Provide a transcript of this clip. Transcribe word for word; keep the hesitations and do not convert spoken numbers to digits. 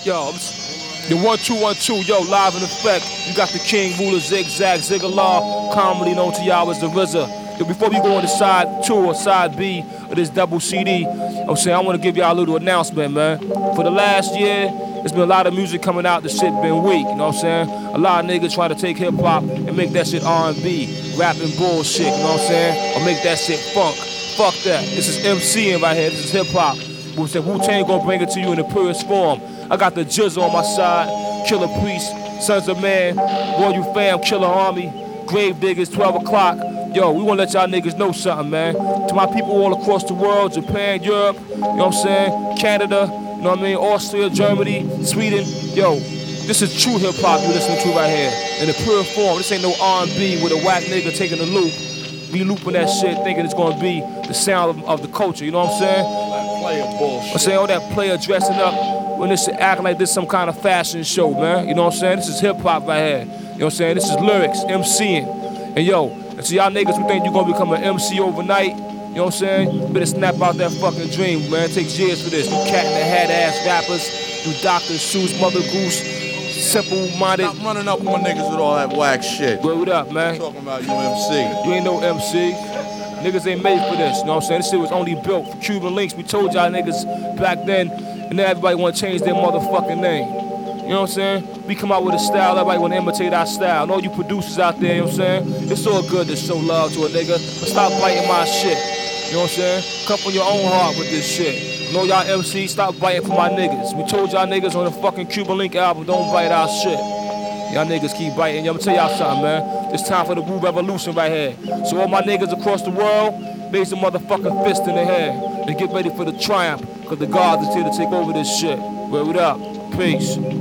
Yo, the one two one two, yo, live in effect. You got the King, Ruler, Zigzag, Ziggalar, commonly known to y'all as the R Z A. Yo, before we go on to side two or side B of this double C D, I'm saying I want to give y'all a little announcement, man. For the last year, there's been a lot of music coming out. The shit been weak, you know what I'm saying? A lot of niggas try to take hip hop and make that shit R and B, rapping bullshit, you know what I'm saying? Or make that shit funk. Fuck that. This is MCing right here. This is hip hop. We said Wu-Tang gonna bring it to you in the purest form. I got the Jizz on my side, Killer Priest, Sons of Man, Royal Fam, Killer Army, Grave Diggers, twelve o'clock. Yo, we wanna let y'all niggas know something, man. To my people all across the world, Japan, Europe, you know what I'm saying? Canada, you know what I mean? Austria, Germany, Sweden. Yo, this is true hip hop you listening to right here. In the pure form. This ain't no R and B with a whack nigga taking the loop. Be looping that shit, thinking it's gonna be the sound of, of the culture, you know what I'm saying? Player bullshit. I'm saying all that player dressing up when this shit acting like this some kind of fashion show, man. You know what I'm saying? This is hip hop right here. You know what I'm saying? This is lyrics, MCing. And yo, and to y'all niggas who think you're gonna become an M C overnight, you know what I'm saying? You better snap out that fucking dream, man. It takes years for this. You cat in the hat ass rappers, you Doctor Seuss, Mother Goose, simple-minded. Stop running up on niggas with all that whack shit. Word up, man. I'm talking about you M C. You ain't no M C. Niggas ain't made for this, you know what I'm saying? This shit was only built for Cuban links. We told y'all niggas back then, and now everybody wanna change their motherfucking name. You know what I'm saying? We come out with a style, everybody wanna imitate our style. And all you producers out there, you know what I'm saying? It's all good to show love to a nigga, but stop biting my shit. You know what I'm saying? Come from your own heart with this shit. Know y'all M Cs, stop biting for my niggas. We told y'all niggas on the fucking Cuban Link album, don't bite our shit. Y'all niggas keep biting. I'ma tell y'all something, man. It's time for the Wu Revolution right here. So all my niggas across the world, raise a motherfucking fist in the air and get ready for the triumph, cause the gods is here to take over this shit. Word up. Peace.